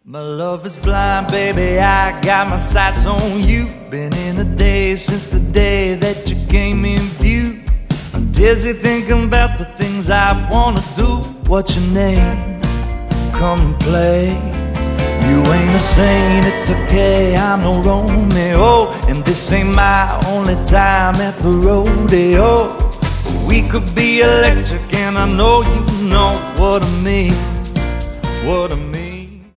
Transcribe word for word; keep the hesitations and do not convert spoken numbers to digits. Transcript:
My love is blind, baby, I got my sights on you. Been in a daze since the day that you came in view. I'm dizzy thinking about the things I wanna do. What's your name? Come and play. You ain't a saint, it's okay, I'm no Romeo, and this ain't my only time at the rodeo. We could be electric and I know you know what I mean, what I mean.